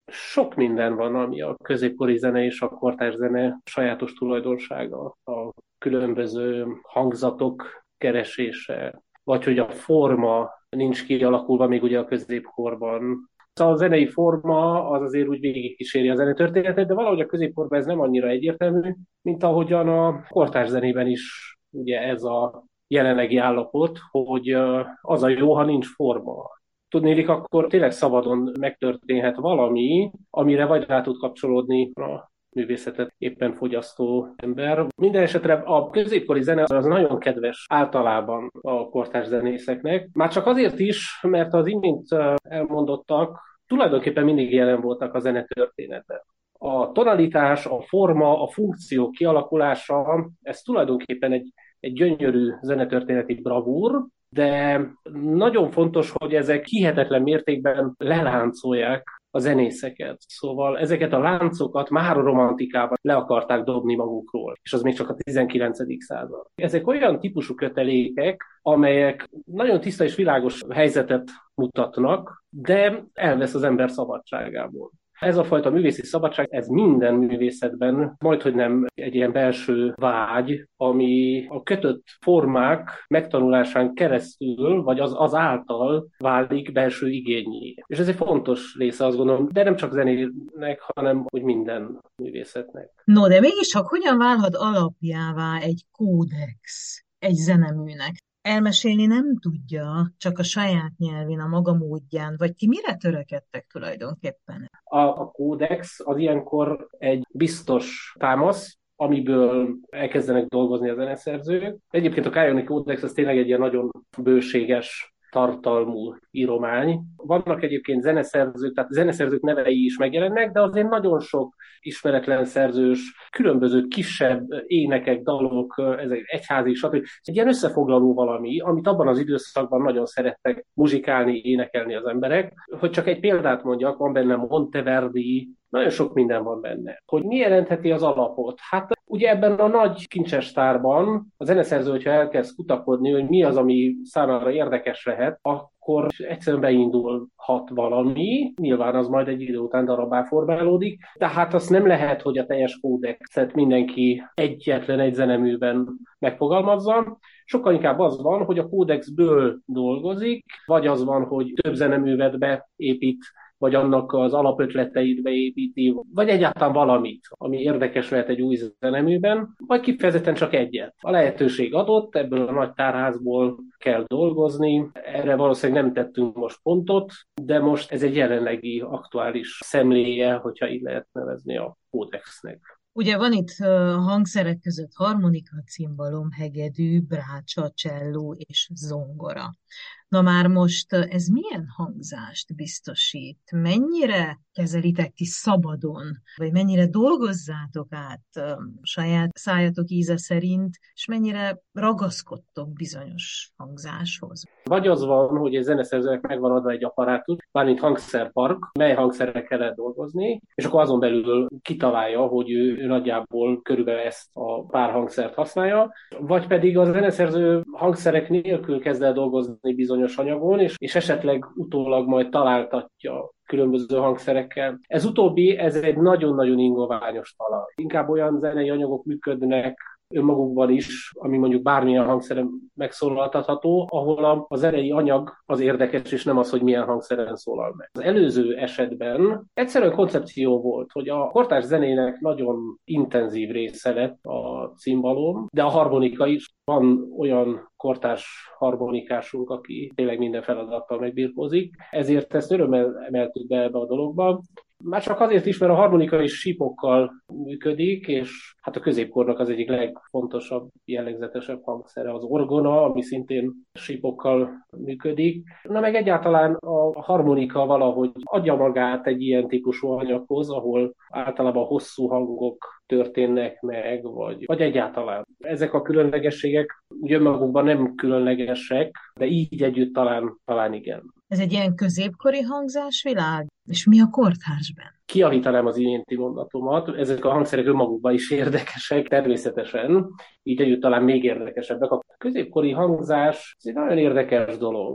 Sok minden van, ami a középkori zene és a kortárs zene sajátos tulajdonsága. A különböző hangzatok keresése, vagy hogy a forma nincs kialakulva még ugye a középkorban. Szóval a zenei forma az azért úgy végigkíséri a zenetörténetet, de valahogy a középkorban ez nem annyira egyértelmű, mint ahogyan a kortárs zenében is ugye ez a jelenlegi állapot, hogy az a jó, ha nincs forma. Tudnélik, akkor tényleg szabadon megtörténhet valami, amire vagy rá tud kapcsolódni a művészetet éppen fogyasztó ember. Minden esetre a középkori zene az nagyon kedves általában a kortárs zenészeknek. Már csak azért is, mert az imént elmondottak tulajdonképpen mindig jelen voltak a zenetörténetben. A tonalitás, a forma, a funkció kialakulása, ez tulajdonképpen egy gyönyörű zenetörténeti bravúr, de nagyon fontos, hogy ezek hihetetlen mértékben leláncolják a zenészeket. Szóval ezeket a láncokat már a romantikában le akarták dobni magukról, és az még csak a 19. század. Ezek olyan típusú kötelékek, amelyek nagyon tiszta és világos helyzetet mutatnak, de elvesz az ember szabadságából. Ez a fajta művészi szabadság, ez minden művészetben majdhogy nem egy ilyen belső vágy, ami a kötött formák megtanulásán keresztül, vagy az által válik belső igényé. És ez egy fontos része, azt gondolom, de nem csak zenének, hanem hogy minden művészetnek. No, de mégis csak hogyan válhat alapjává egy kódex egy zeneműnek? Elmesélni nem tudja, csak a saját nyelvén, a maga módján, vagy ti mire törekedtek tulajdonképpen? A kódex az ilyenkor egy biztos támasz, amiből elkezdenek dolgozni a zeneszerzők. Egyébként a Kaioni kódex az tényleg egy ilyen nagyon bőséges tartalmú íromány. Vannak egyébként zeneszerzők, tehát zeneszerzők nevei is megjelennek, de azért nagyon sok ismeretlen szerzős, különböző kisebb énekek, dalok, ezek egyházi, stb. Egy ilyen összefoglaló valami, amit abban az időszakban nagyon szerettek muzsikálni, énekelni az emberek. Hogy csak egy példát mondjak, van benne Monteverdi, nagyon sok minden van benne. Hogy mi jelentheti az alapot? Hát ugye ebben a nagy kincses tárban a zeneszerző, hogyha elkezd kutakodni, hogy mi az, ami számára érdekes lehet, akkor egyszerűen beindulhat valami, nyilván az majd egy idő után darabbá formálódik, tehát azt nem lehet, hogy a teljes kódexet mindenki egyetlen egy zeneműben megfogalmazza. Sokkal inkább az van, hogy a kódexből dolgozik, vagy az van, hogy több zeneművet beépít, vagy annak az alapötleteit beépíti, vagy egyáltalán valamit, ami érdekes lehet egy új zeneműben, vagy kifejezetten csak egyet. A lehetőség adott, ebből a nagy tárházból kell dolgozni, erre valószínűleg nem tettünk most pontot, de most ez egy jelenlegi aktuális szemléje, hogyha így lehet nevezni a kódexnek. Ugye van itt hangszerek között harmonika, cimbalom, hegedű, brácsa, cselló és zongora. Na már most ez milyen hangzást biztosít? Mennyire kezelitek ti szabadon, vagy mennyire dolgozzátok át saját szájatok íze szerint, és mennyire ragaszkodtok bizonyos hangzáshoz? Vagy az van, hogy egy zeneszerzőnek megvan adva egy apparátus, mármint hangszerpark, mely hangszerekkel lehet dolgozni, és akkor azon belül kitalálja, hogy ő nagyjából körülbelül ezt a pár hangszert használja, vagy pedig a zeneszerző hangszerek nélkül kezd el dolgozni bizonyos anyagon, és esetleg utólag majd találtatja különböző hangszerekkel. Ez utóbbi, ez egy nagyon-nagyon ingoványos talaj. Inkább olyan zenei anyagok működnek önmagukban is, ami mondjuk bármilyen hangszeren megszólaltatható, ahol a zenei anyag az érdekes, és nem az, hogy milyen hangszeren szólal meg. Az előző esetben egyszerűen koncepció volt, hogy a kortárs zenének nagyon intenzív része lett a cimbalom, de a harmonika is. Van olyan kortárs harmonikásunk, aki tényleg minden feladattal megbirkózik, ezért ezt örömmel emeltük be ebbe a dologba. Már csak azért is, mert a harmonika is sípokkal működik, és hát a középkornak az egyik legfontosabb, jellegzetesebb hangszere az orgona, ami szintén sípokkal működik. Na meg egyáltalán a harmonika valahogy adja magát egy ilyen típusú anyaghoz, ahol általában hosszú hangok történnek meg, vagy egyáltalán. Ezek a különlegességek ugye magukban nem különlegesek, de így együtt talán igen. Ez egy ilyen középkori hangzásvilág? És mi a kortársban? Kiavítanám az iménti mondatomat, ezek a hangszerek önmagukban is érdekesek, természetesen, így együtt talán még érdekesebbek. A középkori hangzás ez egy nagyon érdekes dolog.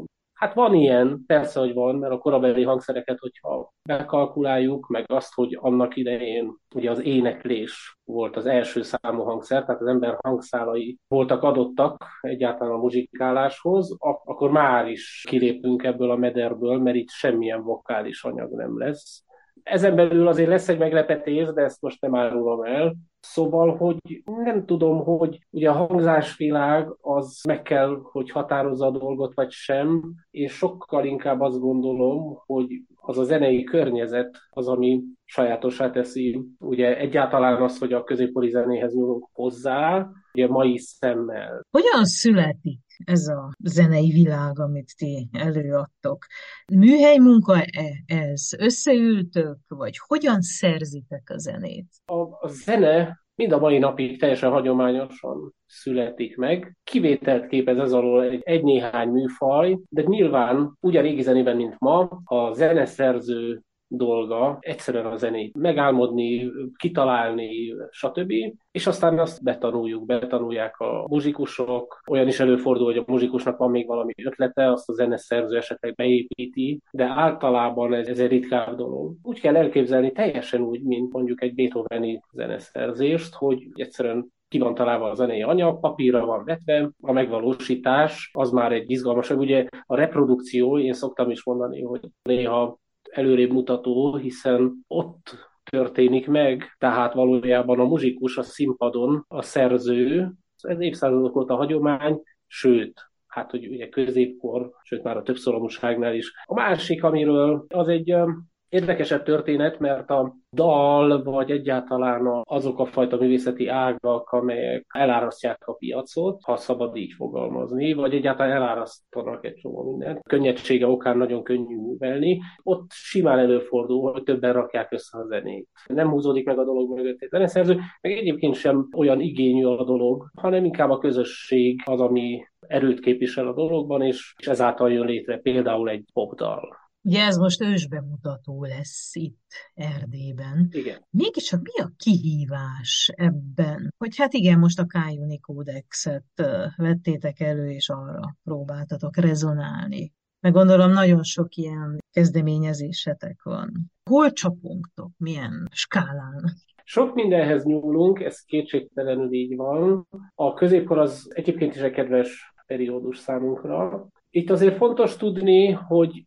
Hát van ilyen, persze, hogy van, mert a korabeli hangszereket, hogyha bekalkuláljuk, meg azt, hogy annak idején ugye az éneklés volt az első számú hangszer, tehát az ember hangszálai voltak adottak egyáltalán a muzsikáláshoz, akkor már is kilépünk ebből a mederből, mert itt semmilyen vokális anyag nem lesz. Ezen belül azért lesz egy meglepetés, de ezt most nem árulom el. Szóval, hogy nem tudom, hogy ugye a hangzásvilág az meg kell, hogy határozza a dolgot, vagy sem, és sokkal inkább azt gondolom, hogy az a zenei környezet az, ami sajátossá teszi ugye egyáltalán az, hogy a középkori zenéhez nyúlunk hozzá, ugye mai szemmel. Hogyan születik ez a zenei világ, amit ti előadtok? Műhely munka-e ez? Összeültök, vagy hogyan szerzitek a zenét? A zene mind a mai napig teljesen hagyományosan születik meg. Kivételt képez ez alól egy-néhány műfaj, de nyilván úgy a régi zenében, mint ma, a zeneszerző dolga egyszerűen a zenét megálmodni, kitalálni, stb. És aztán azt betanulják a muzsikusok. Olyan is előfordul, hogy a muzsikusnak van még valami ötlete, azt a zeneszerző esetleg beépíti, de általában ez egy ritkább dolog. Úgy kell elképzelni teljesen úgy, mint mondjuk egy beethoveni zeneszerzést, hogy egyszerűen ki van találva a zenei anyag, papírra van vetve, a megvalósítás az már egy izgalmasabb. Ugye a reprodukció, én szoktam is mondani, hogy néha előrébb mutató, hiszen ott történik meg, tehát valójában a muzsikus a színpadon, a szerző, ez évszázadok óta hagyomány, sőt, hát hogy ugye középkor, sőt már a többszoromusságnál is. A másik, amiről az egy érdekesebb történet, mert a dal, vagy egyáltalán azok a fajta művészeti ágak, amelyek elárasztják a piacot, ha szabad így fogalmazni, vagy egyáltalán elárasztanak egy csomó mindent. Könnyedsége okán nagyon könnyű művelni. Ott simán előfordul, hogy többen rakják össze a zenét. Nem húzódik meg a dolog mögött egy zeneszerző, meg egyébként sem olyan igényű a dolog, hanem inkább a közösség az, ami erőt képvisel a dologban, és ezáltal jön létre például egy popdal. Ugye ez most ősbemutató lesz itt Erdélyben. Igen. Mégiscsak mi a kihívás ebben? Hogy hát igen, most a Kálmuni kódexet vettétek elő, és arra próbáltatok rezonálni. Meg gondolom nagyon sok ilyen kezdeményezésetek van. Hol csapongtok? Milyen skálán? Sok mindenhez nyúlunk, ez kétségtelenül így van. A középkor az egyébként is egy kedves periódus számunkra. Itt azért fontos tudni, hogy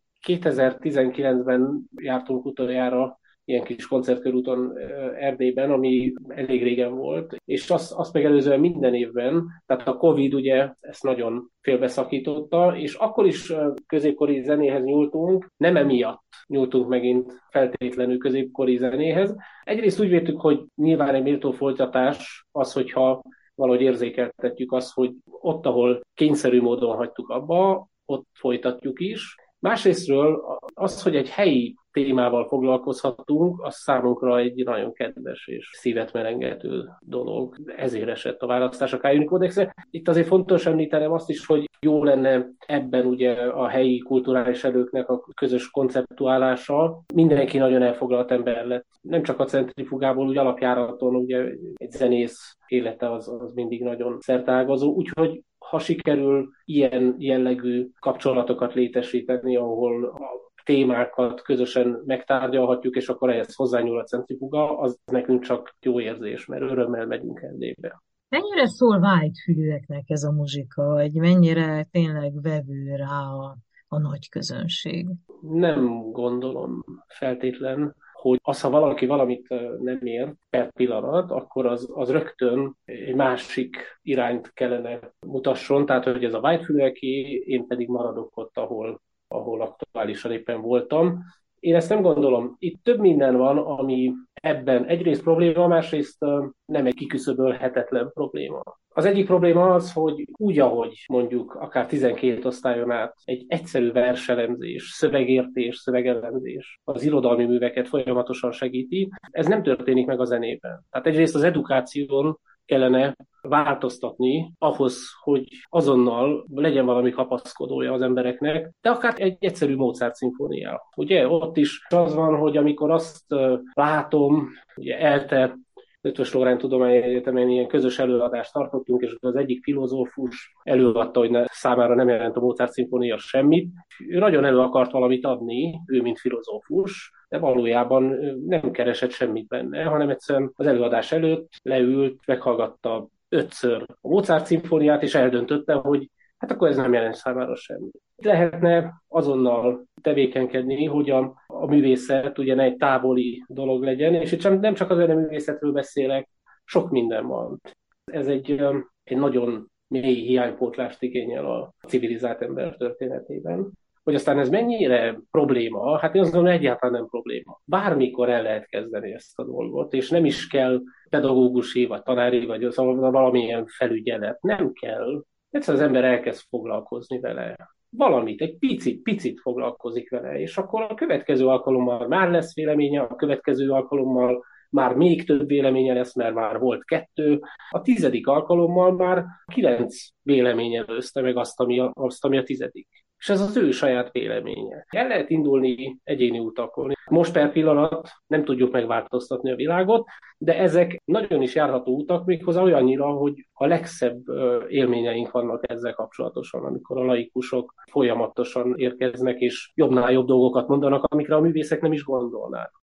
2019-ben jártunk utoljára ilyen kis koncertkörúton Erdélyben, ami elég régen volt, és azt megelőzően minden évben, tehát a Covid ugye ezt nagyon félbeszakította, és akkor is középkori zenéhez nyúltunk, nem emiatt nyúltunk megint feltétlenül középkori zenéhez. Egyrészt úgy véltük, hogy nyilván egy méltó folytatás az, hogyha valahogy érzékeltetjük azt, hogy ott, ahol kényszerű módon hagytuk abba, ott folytatjuk is. Másrésztről az, hogy egy helyi témával foglalkozhatunk, az számunkra egy nagyon kedves és szívet melengető dolog. Ezért esett a választás a Kálmuni kódexre. Itt azért fontos említenem azt is, hogy jó lenne ebben ugye a helyi kulturális erőknek a közös konceptuálása. Mindenki nagyon elfoglalt ember lett. Nem csak a centrifugából, úgy alapjáraton ugye egy zenész élete az mindig nagyon szerteágazó, úgyhogy ha sikerül ilyen jellegű kapcsolatokat létesíteni, ahol a témákat közösen megtárgyalhatjuk, és akkor ehhez hozzányúl a centrifuga, az nekünk csak jó érzés, mert örömmel megyünk Erdélybe. Mennyire szól vágyfülűeknek ez a muzsika, vagy mennyire tényleg vevő rá a nagy közönség? Nem gondolom feltétlen, hogy ha valaki valamit nem ér per pillanat, akkor az rögtön egy másik irányt kellene mutasson, tehát hogy ez a vágyfülűeké, én pedig maradok ott, ahol aktuálisan éppen voltam. Én ezt nem gondolom. Itt több minden van, ami ebben egyrészt probléma, másrészt nem egy kiküszöbölhetetlen probléma. Az egyik probléma az, hogy úgy, ahogy mondjuk akár 12 osztályon át egy egyszerű verselemzés, szövegértés, szövegelemzés az irodalmi műveket folyamatosan segíti, ez nem történik meg a zenében. Tehát egyrészt az edukáción kellene változtatni ahhoz, hogy azonnal legyen valami kapaszkodója az embereknek, de akár egy egyszerű Mozart szimfónia. Ugye ott is az van, hogy amikor azt látom, ugye ELTE Ötvös Loránd Tudományegyetemen ilyen közös előadást tartottunk, és az egyik filozófus előadta, hogy számára nem jelent a Mozart szimfónia semmit. Ő nagyon elő akart valamit adni, ő mint filozófus, de valójában nem keresett semmit benne, hanem egyszerűen az előadás előtt leült, meghallgatta 5-ször a Mozart szimfóniát, és eldöntötte, hogy hát akkor ez nem jelent számára semmi. Lehetne azonnal tevékenykedni, hogy a művészet ugye ne egy távoli dolog legyen, és itt nem csak az művészetről beszélek, sok minden van. Ez egy nagyon mély hiánypótlást igényel a civilizált ember történetében. Hogy aztán ez mennyire probléma, hát én azt gondolom, egyáltalán nem probléma. Bármikor el lehet kezdeni ezt a dolgot, és nem is kell pedagógusi, vagy tanári, vagy valamilyen felügyelet. Nem kell. Egyszerűen az ember elkezd foglalkozni vele. Valamit, egy picit foglalkozik vele, és akkor a következő alkalommal már lesz véleménye, a következő alkalommal már még több véleménye lesz, mert már volt 2, a 10. alkalommal már 9 véleménye előzte meg azt, ami a 10. És ez az ő saját véleménye. El lehet indulni egyéni utakon. Most per pillanat nem tudjuk megváltoztatni a világot, de ezek nagyon is járható utak, méghozzá olyannyira, hogy a legszebb élményeink vannak ezzel kapcsolatosan, amikor a laikusok folyamatosan érkeznek, és jobbnál jobb dolgokat mondanak, amikre a művészek nem is gondolnának.